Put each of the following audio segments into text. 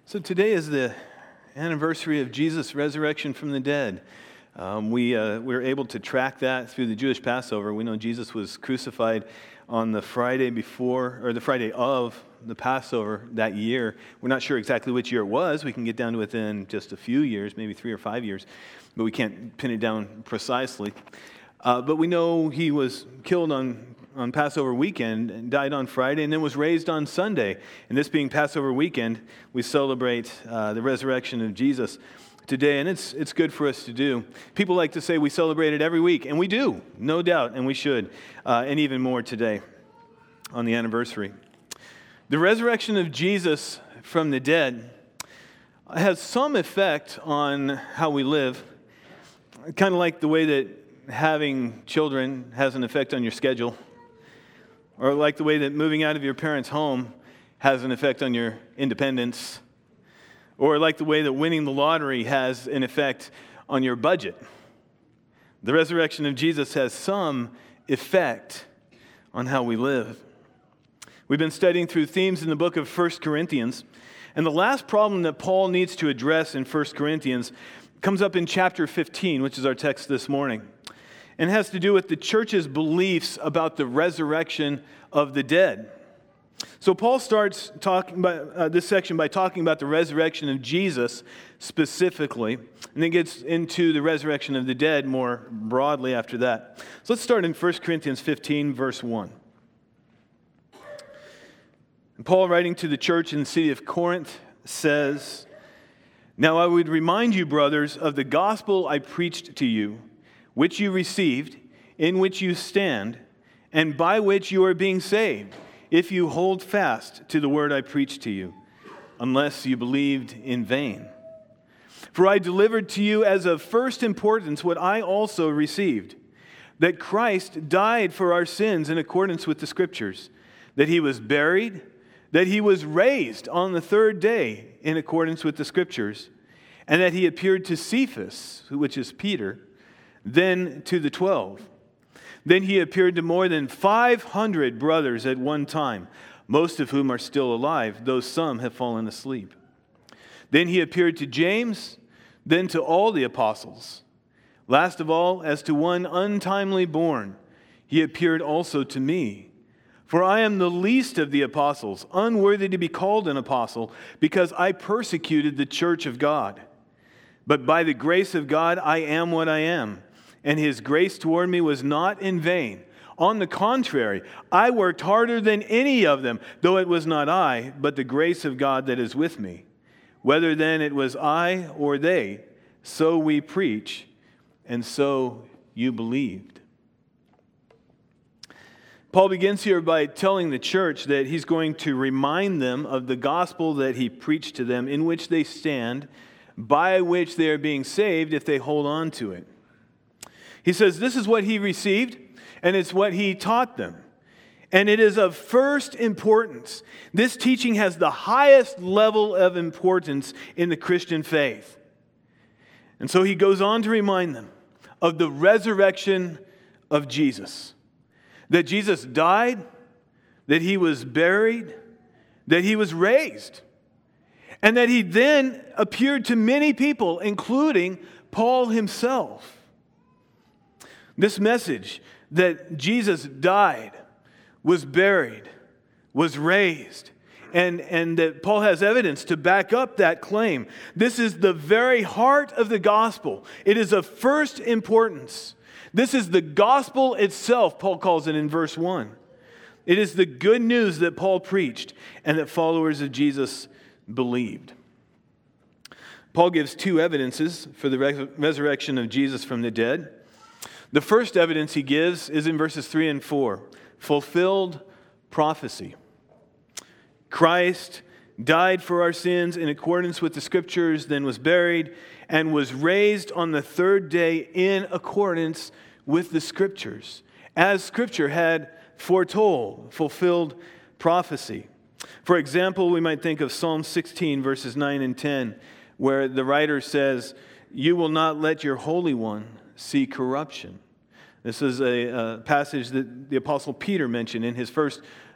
So today is the anniversary of Jesus' resurrection from the dead. We were able to track that through the Jewish Passover. We know Jesus was crucified on the Friday before, or the Friday of the Passover that year. We're not sure exactly which year it was. We can get down to within just a few years, maybe 3 or 5 years, but we can't pin it down precisely. But we know he was killed on Passover weekend and died on Friday and then was raised on Sunday. And this being Passover weekend, we celebrate the resurrection of Jesus today, and it's good for us to do. People like to say we celebrate it every week, and we do, no doubt, and we should, and even more today on the anniversary. The resurrection of Jesus from the dead has some effect on how we live, kind of like the way that having children has an effect on your schedule, or like the way that moving out of your parents' home has an effect on your independence, or like the way that winning the lottery has an effect on your budget. The resurrection of Jesus has some effect on how we live. We've been studying through themes in the book of 1 Corinthians, and the last problem that Paul needs to address in 1 Corinthians comes up in chapter 15, which is our text this morning, and has to do with the church's beliefs about the resurrection of the dead. So Paul starts talking about this section by talking about the resurrection of Jesus specifically, and then gets into the resurrection of the dead more broadly after that. So let's start in 1 Corinthians 15, verse 1. And Paul, writing to the church in the city of Corinth, says, "Now I would remind you, brothers, of the gospel I preached to you, which you received, in which you stand, and by which you are being saved, if you hold fast to the word I preached to you, unless you believed in vain. For I delivered to you as of first importance what I also received, that Christ died for our sins in accordance with the Scriptures, that he was buried, that he was raised on the third day in accordance with the Scriptures, and that he appeared to Cephas, which is Peter, then to the 12. Then he appeared to more than 500 brothers at one time, most of whom are still alive, though some have fallen asleep. Then he appeared to James, then to all the apostles. Last of all, as to one untimely born, he appeared also to me. For I am the least of the apostles, unworthy to be called an apostle, because I persecuted the church of God. But by the grace of God I am what I am. And his grace toward me was not in vain. On the contrary, I worked harder than any of them, though it was not I, but the grace of God that is with me. Whether then it was I or they, so we preach, and so you believed." Paul begins here by telling the church that he's going to remind them of the gospel that he preached to them, in which they stand, by which they are being saved if they hold on to it. He says this is what he received, and it's what he taught them. And it is of first importance. This teaching has the highest level of importance in the Christian faith. And so he goes on to remind them of the resurrection of Jesus. That Jesus died, that he was buried, that he was raised, and that he then appeared to many people, including Paul himself. This message that Jesus died, was buried, was raised, and that Paul has evidence to back up that claim. This is the very heart of the gospel. It is of first importance. This is the gospel itself, Paul calls it in verse 1. It is the good news that Paul preached and that followers of Jesus believed. Paul gives two evidences for the resurrection of Jesus from the dead. The first evidence he gives is in verses 3 and 4. Fulfilled prophecy. Christ died for our sins in accordance with the Scriptures, then was buried, and was raised on the third day in accordance with the Scriptures, as Scripture had foretold, fulfilled prophecy. For example, we might think of Psalm 16, verses 9 and 10, where the writer says, "You will not let your Holy One see corruption." This is a passage that the Apostle Peter mentioned in his first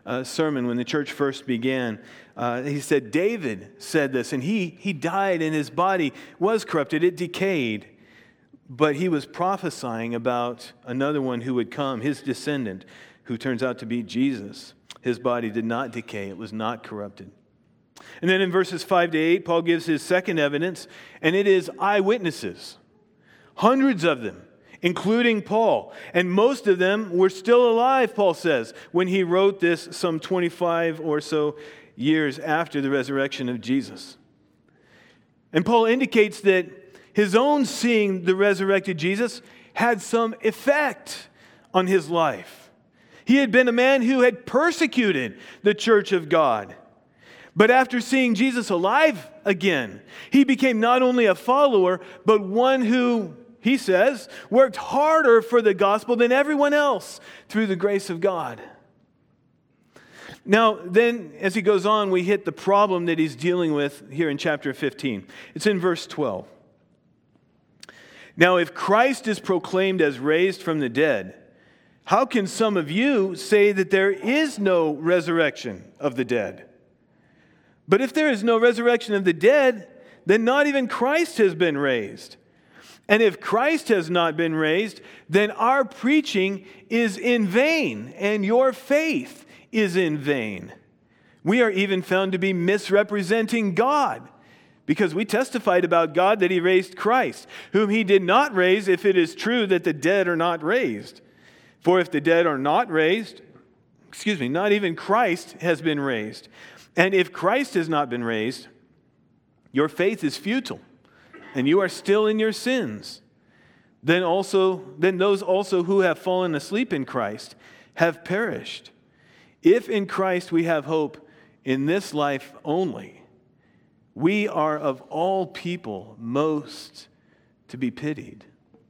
sermon when the church first began. He said, David said this, and he died and his body was corrupted. It decayed. But he was prophesying about another one who would come, his descendant, who turns out to be Jesus. His body did not decay. It was not corrupted. And then in verses 5 to 8, Paul gives his second evidence, and it is eyewitnesses. Hundreds of them, including Paul. And most of them were still alive, Paul says, when he wrote this some 25 or so years after the resurrection of Jesus. And Paul indicates that his own seeing the resurrected Jesus had some effect on his life. He had been a man who had persecuted the church of God. But after seeing Jesus alive again, he became not only a follower, but one who, he says, worked harder for the gospel than everyone else through the grace of God. Now, then, as he goes on, we hit the problem that he's dealing with here in chapter 15. It's in verse 12. Now, if Christ is proclaimed as raised from the dead, how can some of you say that there is no resurrection of the dead? But if there is no resurrection of the dead, then not even Christ has been raised. And if Christ has not been raised, then our preaching is in vain, and your faith is in vain. We are even found to be misrepresenting God, because we testified about God that he raised Christ, whom he did not raise, if it is true that the dead are not raised. For if the dead are not raised, not even Christ has been raised. And if Christ has not been raised, your faith is futile, and you are still in your sins. Then those also who have fallen asleep in Christ have perished. If in Christ we have hope in this life only, we are of all people most to be pitied.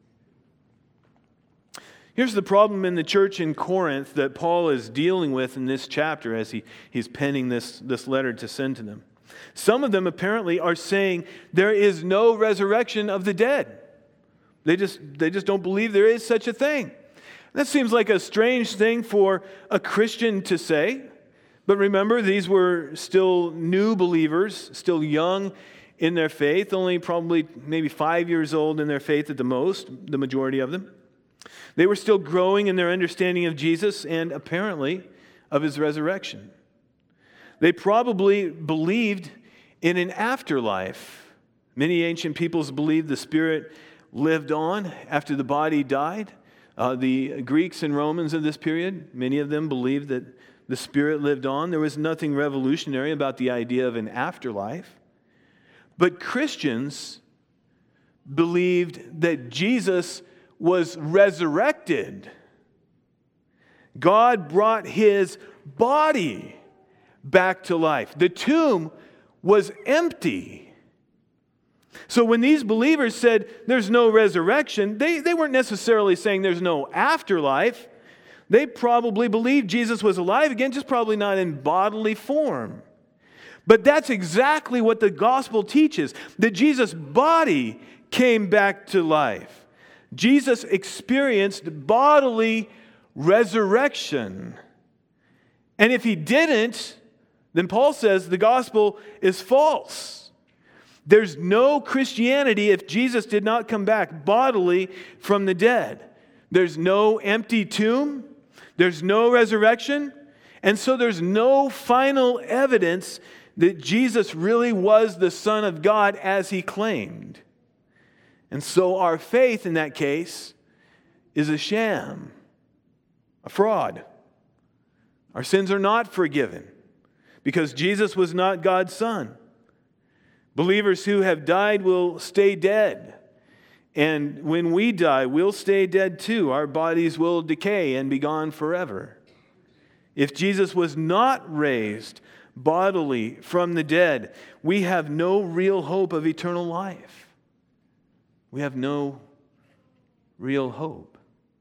Here's the problem in the church in Corinth that Paul is dealing with in this chapter as he's penning this letter to send to them. Some of them apparently are saying there is no resurrection of the dead. They just don't believe there is such a thing. That seems like a strange thing for a Christian to say. But remember, these were still new believers, still young in their faith, only probably maybe 5 years old in their faith at the most, the majority of them. They were still growing in their understanding of Jesus and apparently of his resurrection. They probably believed in an afterlife. Many ancient peoples believed the spirit lived on after the body died. The Greeks and Romans of this period, many of them believed that the spirit lived on. There was nothing revolutionary about the idea of an afterlife. But Christians believed that Jesus was resurrected. God brought his body back to life. The tomb was empty. So when these believers said there's no resurrection, they weren't necessarily saying there's no afterlife. They probably believed Jesus was alive again, just probably not in bodily form. But that's exactly what the gospel teaches, that Jesus' body came back to life. Jesus experienced bodily resurrection. And if he didn't, then Paul says the gospel is false. There's no Christianity if Jesus did not come back bodily from the dead. There's no empty tomb. There's no resurrection. And so there's no final evidence that Jesus really was the Son of God as he claimed. And so our faith in that case is a sham, a fraud. Our sins are not forgiven because Jesus was not God's Son. Believers who have died will stay dead. And when we die, we'll stay dead too. Our bodies will decay and be gone forever. If Jesus was not raised bodily from the dead, we have no real hope of eternal life. We have no real hope.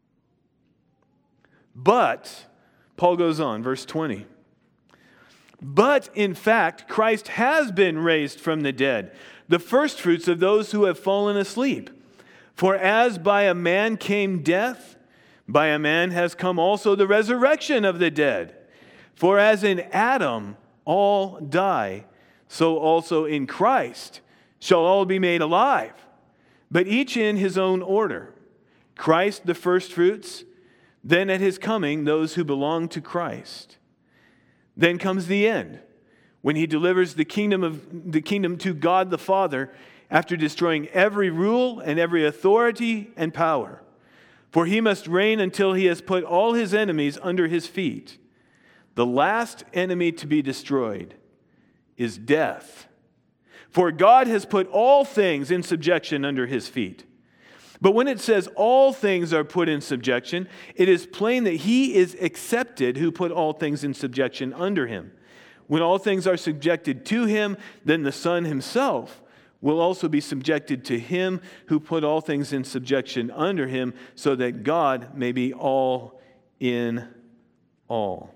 But, Paul goes on, verse 20. But in fact, Christ has been raised from the dead, the firstfruits of those who have fallen asleep. For as by a man came death, by a man has come also the resurrection of the dead. For as in Adam all die, so also in Christ shall all be made alive, but each in his own order. Christ the firstfruits, then at his coming those who belong to Christ. Then comes the end, when he delivers the kingdom to God the Father, after destroying every rule and every authority and power. For he must reign until he has put all his enemies under his feet. The last enemy to be destroyed is death. For God has put all things in subjection under his feet. But when it says all things are put in subjection, it is plain that he is accepted who put all things in subjection under him. When all things are subjected to him, then the Son himself will also be subjected to him who put all things in subjection under him, so that God may be all in all.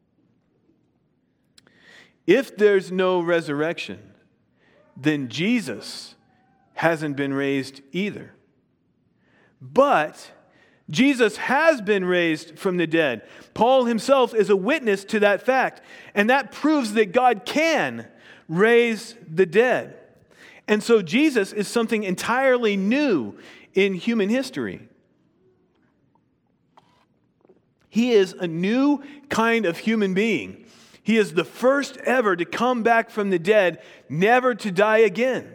If there's no resurrection, then Jesus hasn't been raised either. But Jesus has been raised from the dead. Paul himself is a witness to that fact, and that proves that God can raise the dead. And so Jesus is something entirely new in human history. He is a new kind of human being. He is the first ever to come back from the dead, never to die again.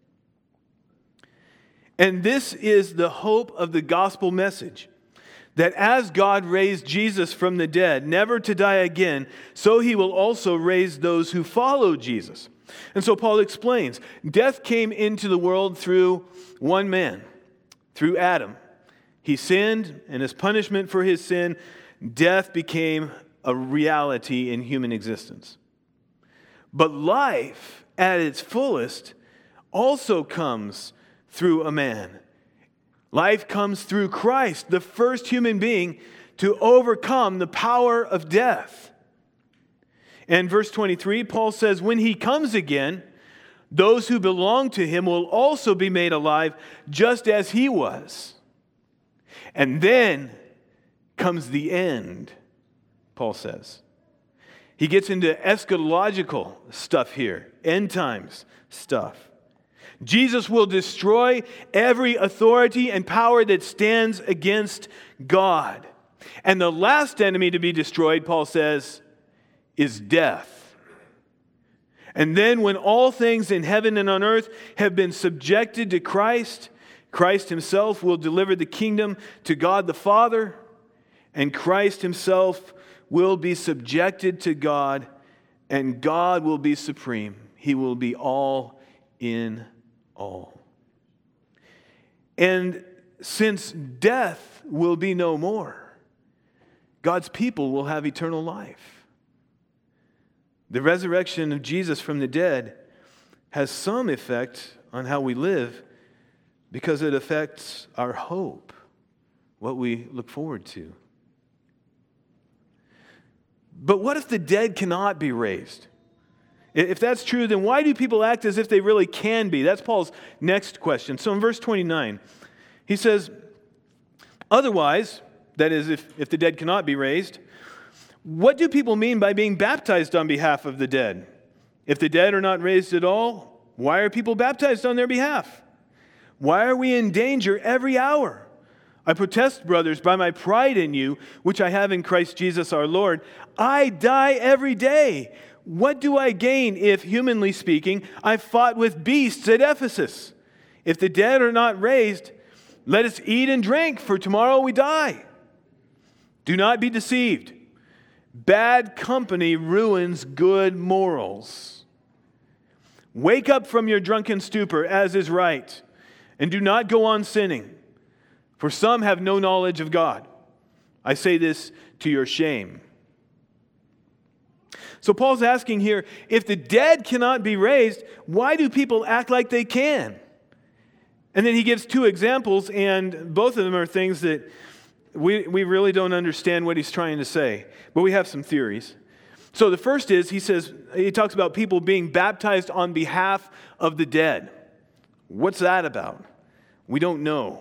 And this is the hope of the gospel message, that as God raised Jesus from the dead, never to die again, so he will also raise those who follow Jesus. And so Paul explains, death came into the world through one man, through Adam. He sinned, and as punishment for his sin, death became a reality in human existence. But life at its fullest also comes through a man. Life comes through Christ, the first human being to overcome the power of death. And verse 23, Paul says, when he comes again, those who belong to him will also be made alive, just as he was. And then comes the end, Paul says. He gets into eschatological stuff here, end times stuff. Jesus will destroy every authority and power that stands against God. And the last enemy to be destroyed, Paul says, is death. And then when all things in heaven and on earth have been subjected to Christ, Christ himself will deliver the kingdom to God the Father, and Christ himself will be subjected to God, and God will be supreme. He will be all in all. And since death will be no more, God's people will have eternal life. The resurrection of Jesus from the dead has some effect on how we live because it affects our hope, what we look forward to. But what if the dead cannot be raised? If that's true, then why do people act as if they really can be? That's Paul's next question. So in verse 29, he says, otherwise, that is, if the dead cannot be raised, what do people mean by being baptized on behalf of the dead? If the dead are not raised at all, why are people baptized on their behalf? Why are we in danger every hour? I protest, brothers, by my pride in you, which I have in Christ Jesus our Lord. I die every day. What do I gain if, humanly speaking, I fought with beasts at Ephesus? If the dead are not raised, let us eat and drink, for tomorrow we die. Do not be deceived. Bad company ruins good morals. Wake up from your drunken stupor, as is right, and do not go on sinning, for some have no knowledge of God. I say this to your shame. So Paul's asking here, if the dead cannot be raised, why do people act like they can? And then he gives two examples, and both of them are things that we really don't understand what he's trying to say, but we have some theories. So the first is, he talks about people being baptized on behalf of the dead. What's that about? We don't know.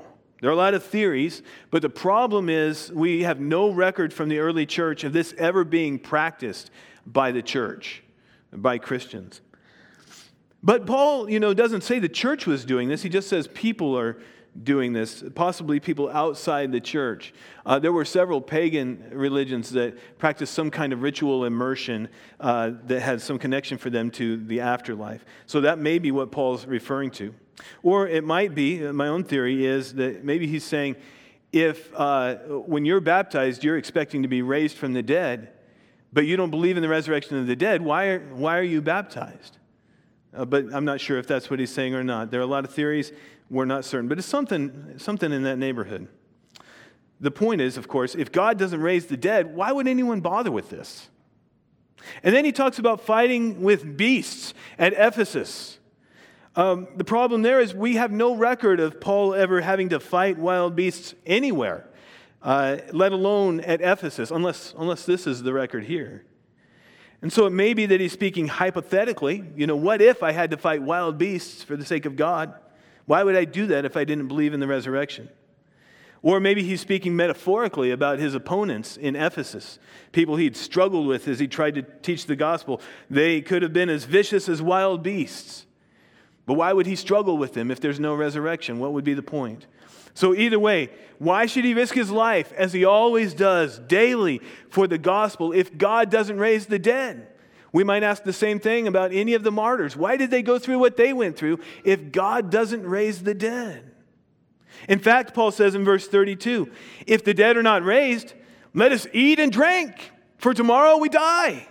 There are a lot of theories, but the problem is we have no record from the early church of this ever being practiced by the church, by Christians. But Paul, doesn't say the church was doing this. He just says people are doing this, possibly people outside the church. There were several pagan religions that practiced some kind of ritual immersion that had some connection for them to the afterlife. So that may be what Paul's referring to. Or it might be, my own theory is that maybe he's saying, if when you're baptized, you're expecting to be raised from the dead, but you don't believe in the resurrection of the dead, why are you baptized? But I'm not sure if that's what he's saying or not. There are a lot of theories. We're not certain. But it's something in that neighborhood. The point is, of course, if God doesn't raise the dead, why would anyone bother with this? And then he talks about fighting with beasts at Ephesus. The problem there is we have no record of Paul ever having to fight wild beasts anywhere, let alone at Ephesus, unless this is the record here. And so it may be that he's speaking hypothetically. What if I had to fight wild beasts for the sake of God? Why would I do that if I didn't believe in the resurrection? Or maybe he's speaking metaphorically about his opponents in Ephesus, people he'd struggled with as he tried to teach the gospel. They could have been as vicious as wild beasts. But why would he struggle with them if there's no resurrection? What would be the point? So either way, why should he risk his life, as he always does, daily for the gospel, if God doesn't raise the dead? We might ask the same thing about any of the martyrs. Why did they go through what they went through if God doesn't raise the dead? In fact, Paul says in verse 32, if the dead are not raised, let us eat and drink, for tomorrow we die.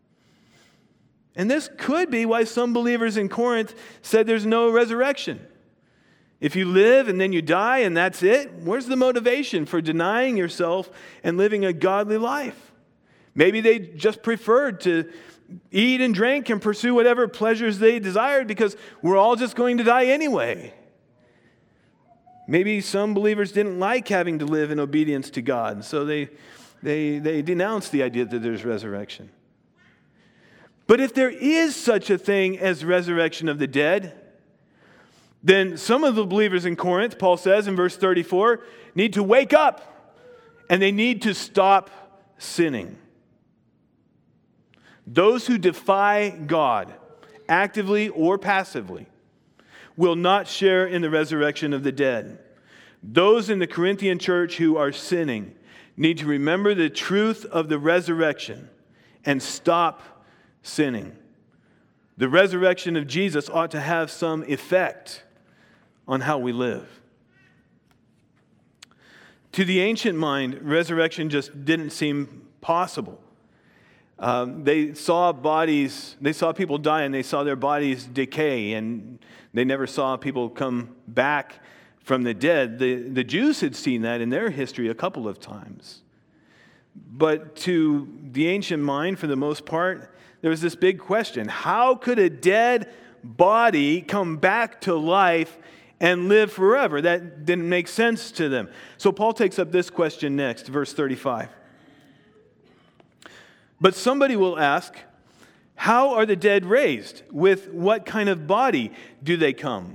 And this could be why some believers in Corinth said there's no resurrection. If you live and then you die and that's it, where's the motivation for denying yourself and living a godly life? Maybe they just preferred to eat and drink and pursue whatever pleasures they desired because we're all just going to die anyway. Maybe some believers didn't like having to live in obedience to God, so they denounced the idea that there's resurrection. But if there is such a thing as resurrection of the dead, then some of the believers in Corinth, Paul says in verse 34, need to wake up and they need to stop sinning. Those who defy God, actively or passively, will not share in the resurrection of the dead. Those in the Corinthian church who are sinning need to remember the truth of the resurrection and stop sinning. The resurrection of Jesus ought to have some effect on how we live. To the ancient mind, resurrection just didn't seem possible. They saw people die and they saw their bodies decay, and they never saw people come back from the dead. The Jews had seen that in their history a couple of times. But to the ancient mind, for the most part, there was this big question. How could a dead body come back to life and live forever? That didn't make sense to them. So Paul takes up this question next, verse 35. But somebody will ask, how are the dead raised? With what kind of body do they come?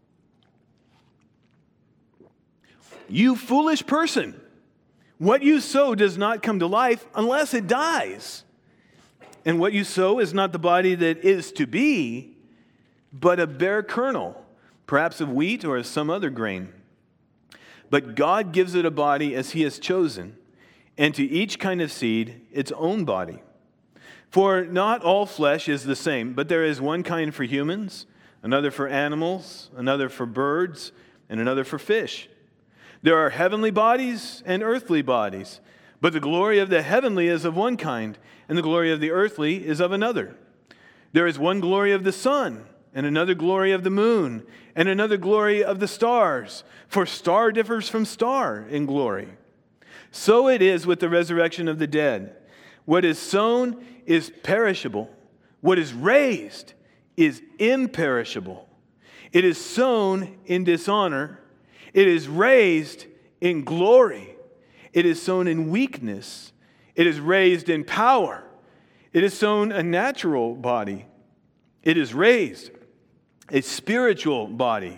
You foolish person, what you sow does not come to life unless it dies. And what you sow is not the body that is to be, but a bare kernel, perhaps of wheat or of some other grain. But God gives it a body as He has chosen, and to each kind of seed its own body. For not all flesh is the same, but there is one kind for humans, another for animals, another for birds, and another for fish. There are heavenly bodies and earthly bodies, but the glory of the heavenly is of one kind, and the glory of the earthly is of another. There is one glory of the sun, and another glory of the moon, and another glory of the stars, for star differs from star in glory. So it is with the resurrection of the dead. What is sown is perishable. What is raised is imperishable. It is sown in dishonor. It is raised in glory. It is sown in weakness. It is raised in power. It is sown a natural body. It is raised a spiritual body.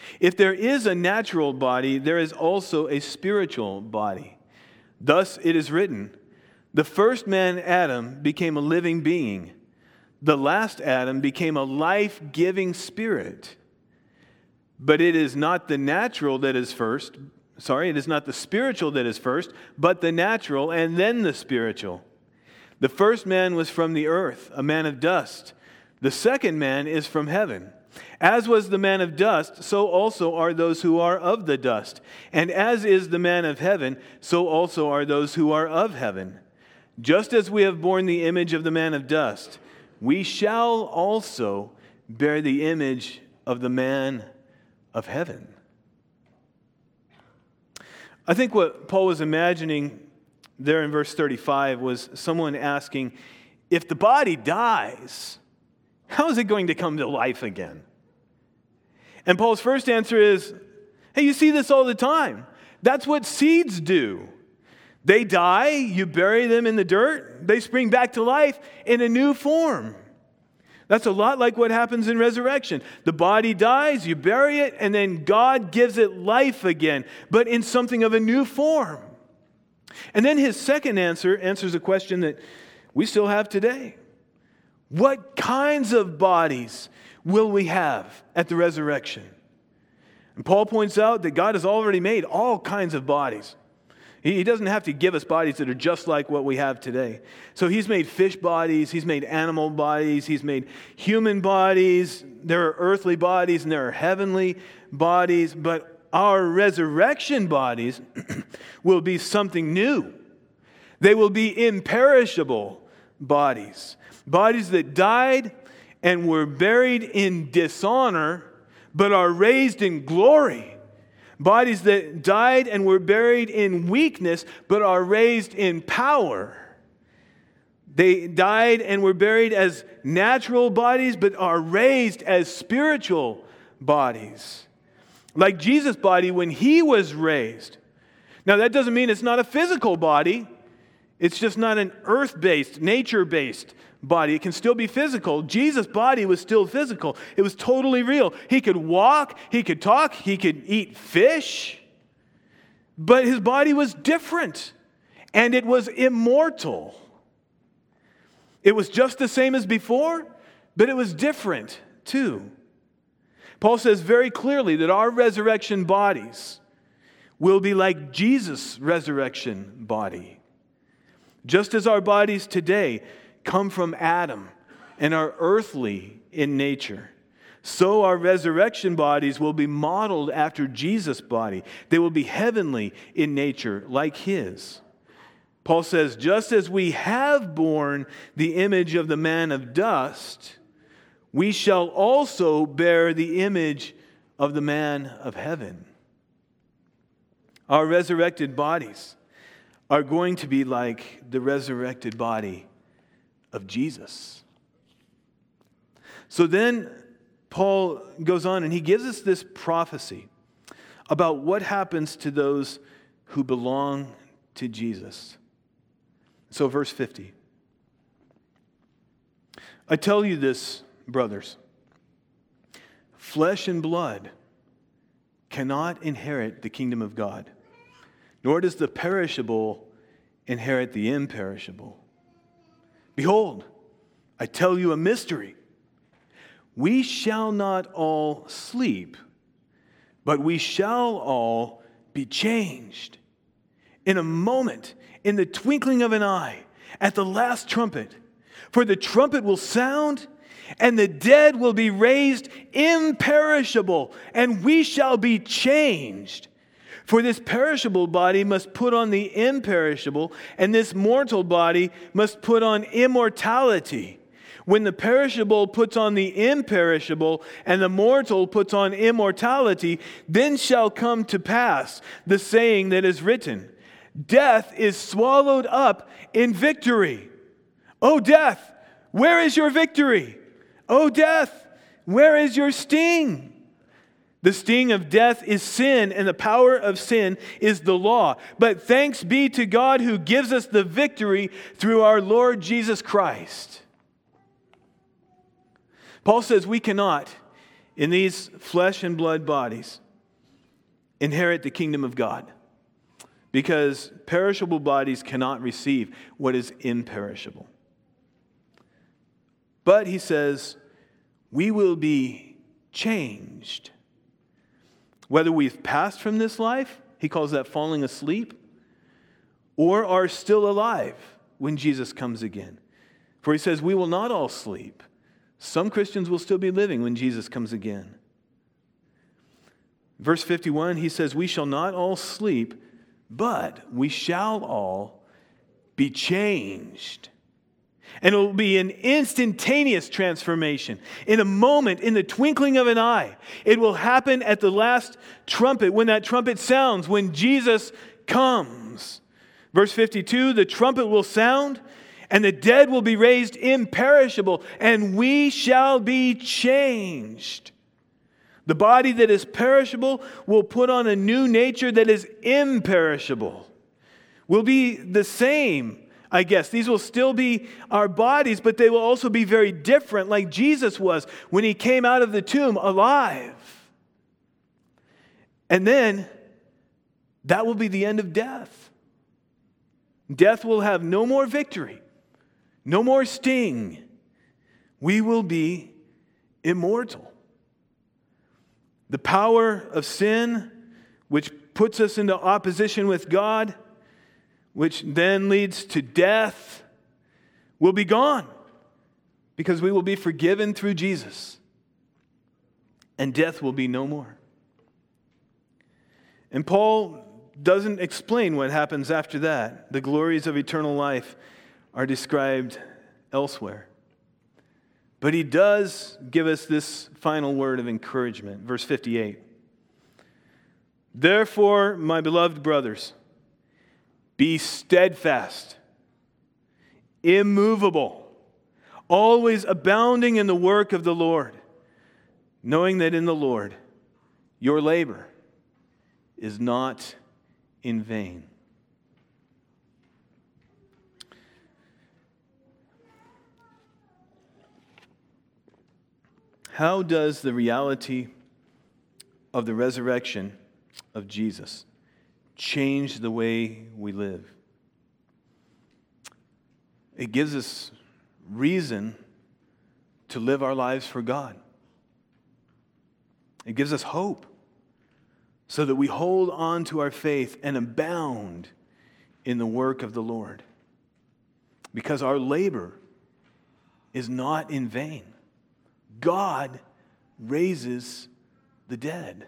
If there is a natural body, there is also a spiritual body. Thus it is written, the first man, Adam, became a living being. The last Adam became a life-giving spirit. But it is not the natural that is first. It is not the spiritual that is first, but the natural and then the spiritual. The first man was from the earth, a man of dust. The second man is from heaven. As was the man of dust, so also are those who are of the dust. And as is the man of heaven, so also are those who are of heaven. Just as we have borne the image of the man of dust, we shall also bear the image of the man of heaven. I think what Paul was imagining there in verse 35 was someone asking, if the body dies, how is it going to come to life again? And Paul's first answer is, hey, you see this all the time. That's what seeds do. They die, you bury them in the dirt, they spring back to life in a new form. That's a lot like what happens in resurrection. The body dies, you bury it, and then God gives it life again, but in something of a new form. And then his second answer answers a question that we still have today. What kinds of bodies will we have at the resurrection? And Paul points out that God has already made all kinds of bodies. He doesn't have to give us bodies that are just like what we have today. So he's made fish bodies, he's made animal bodies, he's made human bodies. There are earthly bodies and there are heavenly bodies. But our resurrection bodies will be something new. They will be imperishable bodies. Bodies that died and were buried in dishonor, but are raised in glory. Bodies that died and were buried in weakness, but are raised in power. They died and were buried as natural bodies, but are raised as spiritual bodies. Like Jesus' body when he was raised. Now that doesn't mean it's not a physical body. It's just not an earth-based, nature-based body. It can still be physical. Jesus' body was still physical. It was totally real. He could walk, he could talk, he could eat fish. But his body was different. And it was immortal. It was just the same as before, but it was different too. Paul says very clearly that our resurrection bodies will be like Jesus' resurrection body. Just as our bodies today come from Adam and are earthly in nature, so our resurrection bodies will be modeled after Jesus' body. They will be heavenly in nature like his. Paul says, just as we have borne the image of the man of dust, we shall also bear the image of the man of heaven. Our resurrected bodies are going to be like the resurrected body of Jesus. So then Paul goes on and he gives us this prophecy about what happens to those who belong to Jesus. So verse 50. I tell you this, brothers, flesh and blood cannot inherit the kingdom of God, nor does the perishable inherit the imperishable. Behold, I tell you a mystery. We shall not all sleep, but we shall all be changed. In a moment, in the twinkling of an eye, at the last trumpet. For the trumpet will sound, and the dead will be raised imperishable, and we shall be changed. For this perishable body must put on the imperishable, and this mortal body must put on immortality. When the perishable puts on the imperishable, and the mortal puts on immortality, then shall come to pass the saying that is written, death is swallowed up in victory. O death, where is your victory? O death, where is your sting? The sting of death is sin, and the power of sin is the law. But thanks be to God who gives us the victory through our Lord Jesus Christ. Paul says we cannot in these flesh and blood bodies inherit the kingdom of God, because perishable bodies cannot receive what is imperishable. But he says, we will be changed. Whether we've passed from this life, he calls that falling asleep, or are still alive when Jesus comes again. For he says, we will not all sleep. Some Christians will still be living when Jesus comes again. Verse 51, he says, we shall not all sleep, but we shall all be changed. And it will be an instantaneous transformation. In a moment, in the twinkling of an eye. It will happen at the last trumpet, when that trumpet sounds, when Jesus comes. Verse 52, the trumpet will sound, and the dead will be raised imperishable, and we shall be changed. The body that is perishable will put on a new nature that is imperishable. Will be the same, I guess. These will still be our bodies, but they will also be very different, like Jesus was when he came out of the tomb alive. And then that will be the end of death. Death will have no more victory, no more sting. We will be immortal. The power of sin, which puts us into opposition with God, which then leads to death, will be gone because we will be forgiven through Jesus, and death will be no more. And Paul doesn't explain what happens after that. The glories of eternal life are described elsewhere. But he does give us this final word of encouragement. Verse 58. Therefore, my beloved brothers, be steadfast, immovable, always abounding in the work of the Lord, knowing that in the Lord your labor is not in vain. How does the reality of the resurrection of Jesus change the way we live? It gives us reason to live our lives for God. It gives us hope so that we hold on to our faith and abound in the work of the Lord. Because our labor is not in vain. God raises the dead.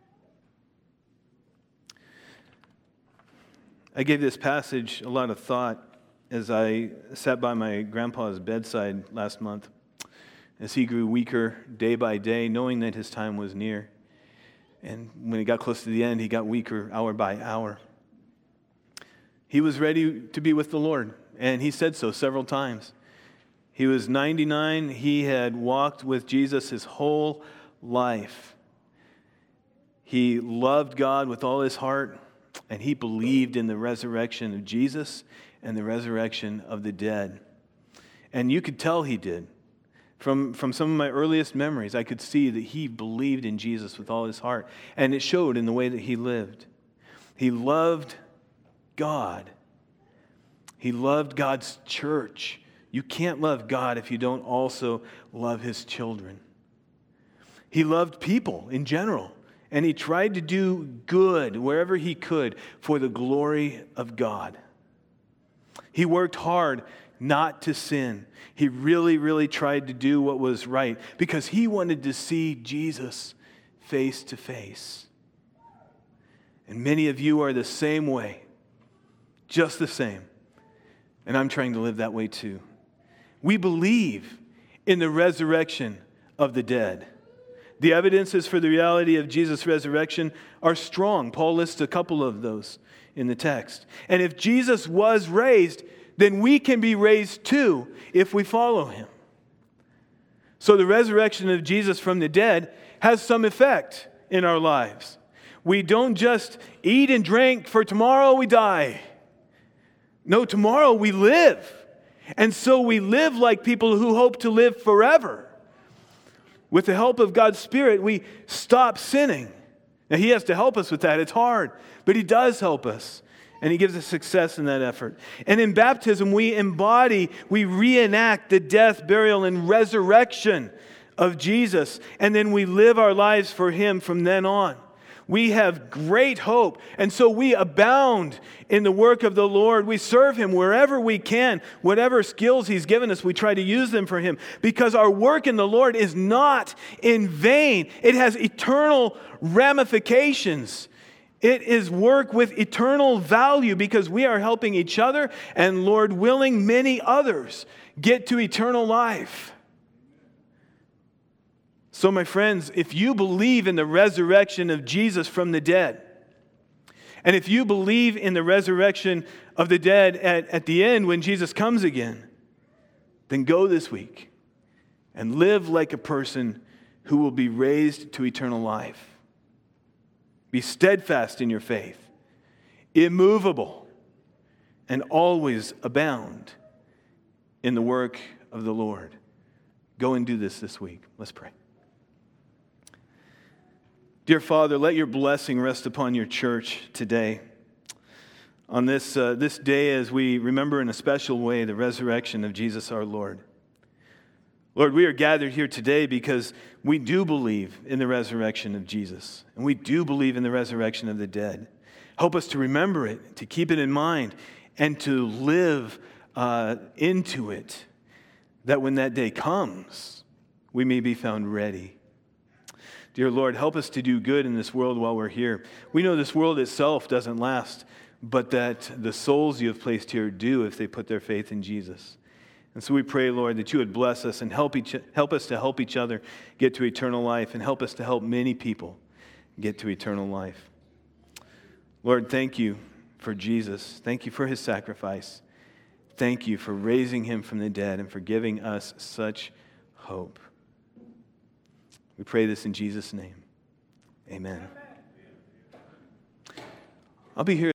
I gave this passage a lot of thought as I sat by my grandpa's bedside last month, as he grew weaker day by day, knowing that his time was near. And when he got close to the end, he got weaker hour by hour. He was ready to be with the Lord, and he said so several times. He was 99. He had walked with Jesus his whole life. He loved God with all his heart, and he believed in the resurrection of Jesus and the resurrection of the dead. And you could tell he did. From some of my earliest memories, I could see that he believed in Jesus with all his heart. And it showed in the way that he lived. He loved God. He loved God's church. You can't love God if you don't also love his children. He loved people in general, and he tried to do good wherever he could for the glory of God. He worked hard not to sin. He really, really tried to do what was right because he wanted to see Jesus face to face. And many of you are the same way, just the same. And I'm trying to live that way too. We believe in the resurrection of the dead. The evidences for the reality of Jesus' resurrection are strong. Paul lists a couple of those in the text. And if Jesus was raised, then we can be raised too if we follow him. So the resurrection of Jesus from the dead has some effect in our lives. We don't just eat and drink for tomorrow we die. No, tomorrow we live. And so we live like people who hope to live forever. With the help of God's Spirit, we stop sinning. Now, He has to help us with that. It's hard, but He does help us. And He gives us success in that effort. And in baptism, we reenact the death, burial, and resurrection of Jesus. And then we live our lives for Him from then on. We have great hope. And so we abound in the work of the Lord. We serve Him wherever we can. Whatever skills He's given us, we try to use them for Him. Because our work in the Lord is not in vain. It has eternal ramifications. It is work with eternal value because we are helping each other and, Lord willing, many others get to eternal life. So, my friends, if you believe in the resurrection of Jesus from the dead, and if you believe in the resurrection of the dead at the end when Jesus comes again, then go this week and live like a person who will be raised to eternal life. Be steadfast in your faith, immovable, and always abound in the work of the Lord. Go and do this week. Let's pray. Dear Father, let your blessing rest upon your church today. On this day as we remember in a special way the resurrection of Jesus our Lord. Lord, we are gathered here today because we do believe in the resurrection of Jesus. And we do believe in the resurrection of the dead. Help us to remember it, to keep it in mind, and to live into it, that when that day comes, we may be found ready. Dear Lord, help us to do good in this world while we're here. We know this world itself doesn't last, but that the souls you have placed here do if they put their faith in Jesus. And so we pray, Lord, that you would bless us and help us to help each other get to eternal life and help us to help many people get to eternal life. Lord, thank you for Jesus. Thank you for His sacrifice. Thank you for raising Him from the dead and for giving us such hope. We pray this in Jesus' name. Amen. I'll be here.